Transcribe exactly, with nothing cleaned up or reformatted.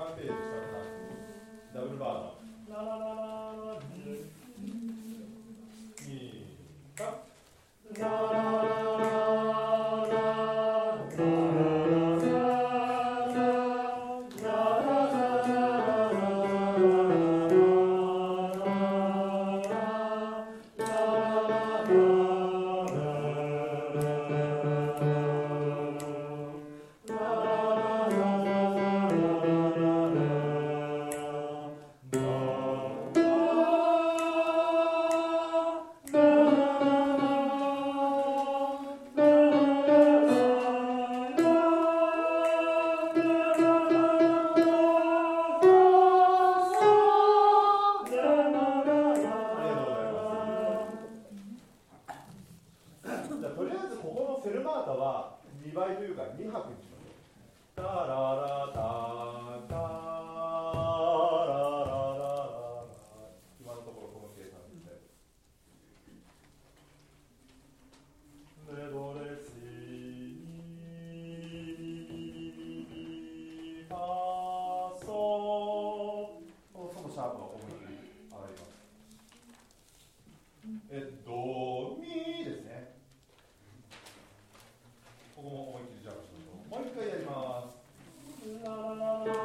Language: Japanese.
さんページ下のダブルバーのラララララにかラララここも思いっきりジャンプしましょう。もう一回やります。ララララ